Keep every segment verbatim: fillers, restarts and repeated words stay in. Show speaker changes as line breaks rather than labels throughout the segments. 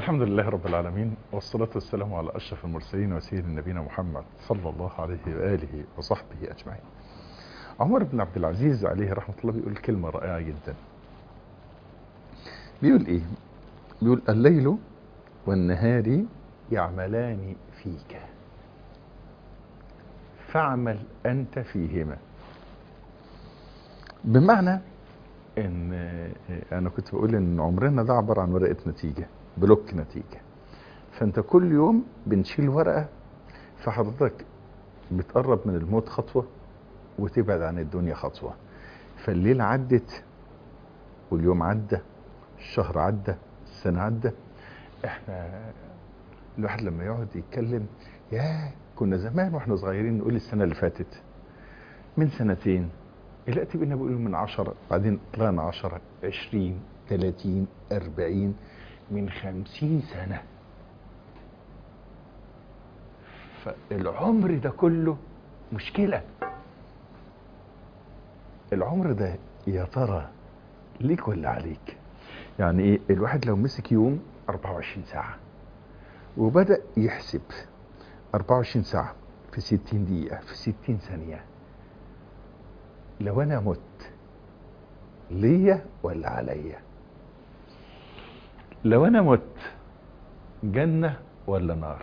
الحمد لله رب العالمين، والصلاة والسلام على أشرف المرسلين وسيد نبينا محمد صلى الله عليه وآله وصحبه أجمعين. عمر بن عبد العزيز عليه رحمة الله بيقول كلمة رائعة جدا. بيقول إيه؟ بيقول: الليل والنهار يعملان فيك فاعمل أنت فيهما. بمعنى ان انا كنت بقول ان عمرنا ده عبارة عن ورقة نتيجة، بلوك نتيجة. فانت كل يوم بنشيل ورقة، فحضرتك بتقرب من الموت خطوة وتبعد عن الدنيا خطوة. فالليل عدت واليوم عدى، الشهر عدى، السنة عدى. احنا الواحد لما يقعد يتكلم، يا كنا زمان واحنا صغيرين نقول السنة اللي فاتت، من سنتين، دلوقتي بقينا بنقول من عشرة، بعدين طلعنا عشرة، عشرين، تلاتين، اربعين، من خمسين سنة. فالعمر ده كله مشكلة. العمر ده يا ترى ليك ولا عليك؟ يعني ايه؟ الواحد لو مسك يوم اربعة وعشرين ساعة وبدأ يحسب اربعة وعشرين ساعة في ستين دقيقة في ستين ثانية، لو انا مت ليا ولا عليا؟ لو انا مت جنة ولا نار؟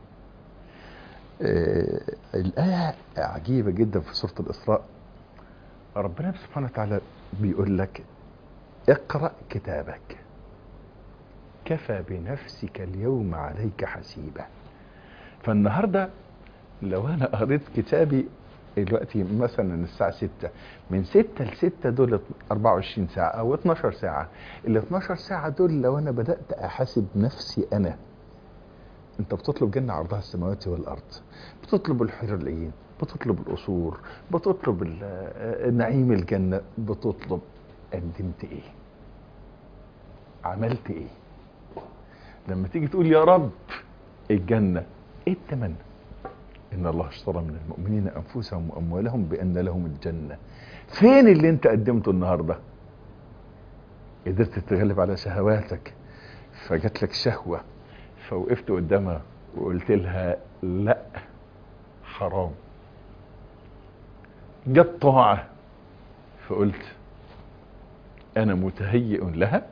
آه الآية عجيبة جدا في سورة الإسراء. ربنا سبحانه وتعالى بيقول لك: اقرأ كتابك كفى بنفسك اليوم عليك حسيبا. فالنهاردة لو أنا قريت كتابي دلوقتي مثلا الساعة ستة، من ستة لستة دول اربعة وعشرين ساعة أو اتناشر ساعة. ال اتناشر ساعة دول لو أنا بدأت أحاسب نفسي أنا، انت بتطلب جنة عرضها السماوات والارض، بتطلب الحور العين، بتطلب القصور، بتطلب نعيم الجنة، بتطلب، قدمت ايه؟ عملت ايه؟ لما تيجي تقول يا رب الجنة، ايه التمنى؟ ان الله اشترى من المؤمنين انفسهم واموالهم بان لهم الجنة. فين اللي انت قدمته النهاردة؟ قدرت تتغلب على شهواتك، فجات لك شهوة فوقفت قدامها وقلت لها لا حرام. جت طاعة فقلت انا متهيئ لها.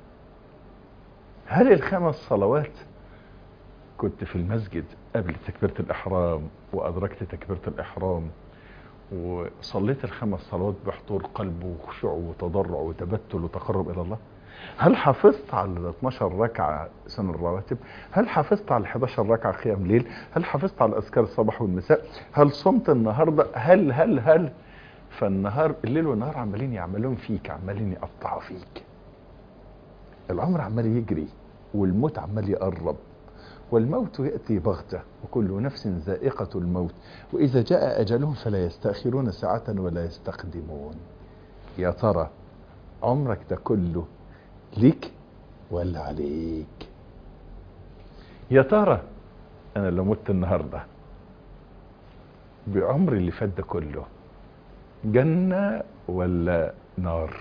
هل الخمس صلوات كنت في المسجد قبل تكبيرة الاحرام وادركت تكبيرة الاحرام وصليت الخمس صلوات بحضور قلب وخشوع وتضرع وتبتل وتقرب الى الله؟ هل حافظت على ال اتناشر ركعة سنن الرواتب؟ هل حافظت على ال حداشر ركعة قيام ليل؟ هل حافظت على اذكار الصباح والمساء؟ هل صمت النهاردة؟ هل هل هل فالنهار، الليل والنهار عمالين يعملون فيك، عمالين يقطعوا فيك. العمر عمال يجري والموت عمال يقرب، والموت يأتي بغتة وكل نفس ذائقة الموت وإذا جاء أجلهم فلا يستأخرون ساعة ولا يستقدمون. يا ترى عمرك ده كله ليك ولا عليك؟ يا ترى أنا لو مت النهاردة بعمري اللي فات ده كله جنة ولا نار؟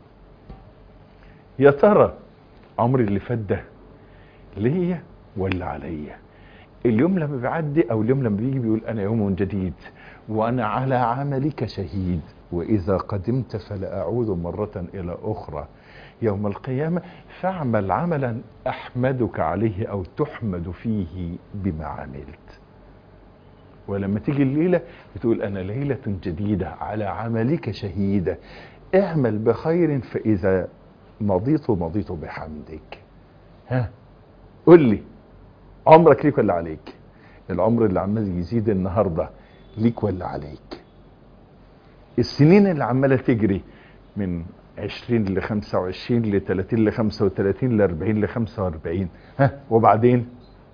يا ترى عمري اللي فات ده ليا ولا عليا؟ اليوم لما بيعدي او اليوم لما بيجي بيقول انا يوم جديد وانا على عملك شهيد واذا قدمت فلا اعود مرة الى اخرى يوم القيامة فاعمل عملا احمدك عليه او تحمد فيه بما عملت. ولما تيجي الليلة بتقول انا ليلة جديدة على عملك شهيدة، اعمل بخير فاذا مضيت مضيت بحمدك. ها قل لي، عمرك ليك ولا عليك؟ العمر اللي عمال يزيد النهاردة ليك ولا عليك؟ السنين اللي عمالة تجري من عشرين ل خمسة وعشرين ل تلاتين ل خمسة وتلاتين ل اربعين ل خمسة واربعين، ها وبعدين؟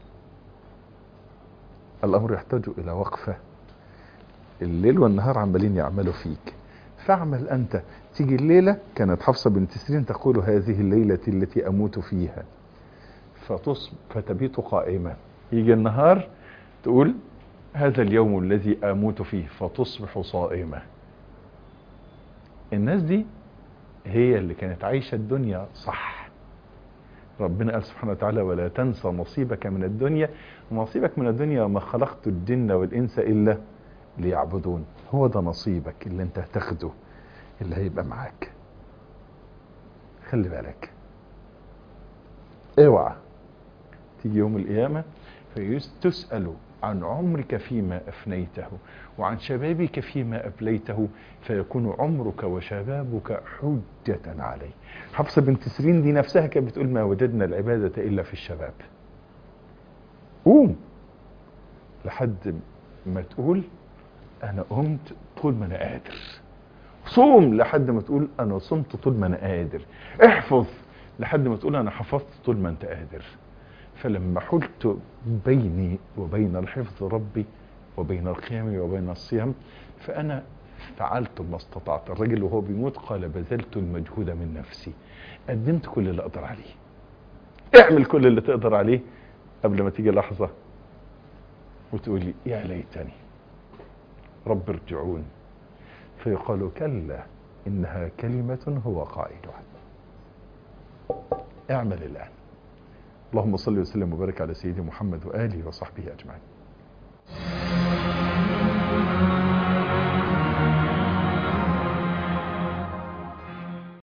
الامر يحتاج الى وقفة. الليل والنهار عمالين يعملوا فيك، فاعمل انت. تيجي الليلة، كانت حفصة بنت سيرين تقول هذه الليلة التي اموت فيها فتصب فتبيت قائمة. يجي النهار تقول هذا اليوم الذي اموت فيه فتصبح صائمة. الناس دي هي اللي كانت عايشة الدنيا صح، ربنا قال سبحانه وتعالى ولا تنسى نصيبك من الدنيا. نصيبك من الدنيا ما خلقت الجن والإنس إلا ليعبدون. هو ده نصيبك اللي انت هتاخده اللي هيبقى معاك. خلي بالك اوعى تيجي يوم القيامة فتسأل عن عمرك فيما أفنيته وعن شبابك فيما أبليته فيكون عمرك وشبابك حجة عليه. حفصة بنت سيرين دي نفسها كانت بتقول ما وجدنا العبادة إلا في الشباب. قوم لحد ما تقول أنا قمت طول ما أنا قادر. صوم لحد ما تقول أنا صمت طول ما أنا قادر. احفظ لحد ما تقول أنا حفظت طول ما أنت قادر. فلما حلت بيني وبين الحفظ ربي وبين القيام وبين الصيام فأنا فعلت ما استطعت. الرجل وهو بيموت قال بذلت المجهود من نفسي، قدمت كل اللي أقدر عليه. اعمل كل اللي تقدر عليه قبل ما تيجي لحظة وتقولي يا ليتني رب ارجعون، فيقال كلا إنها كلمة هو قائلها. اعمل الآن. اللهم صل وسلم وبارك على سيدنا محمد وآله وصحبه أجمعين.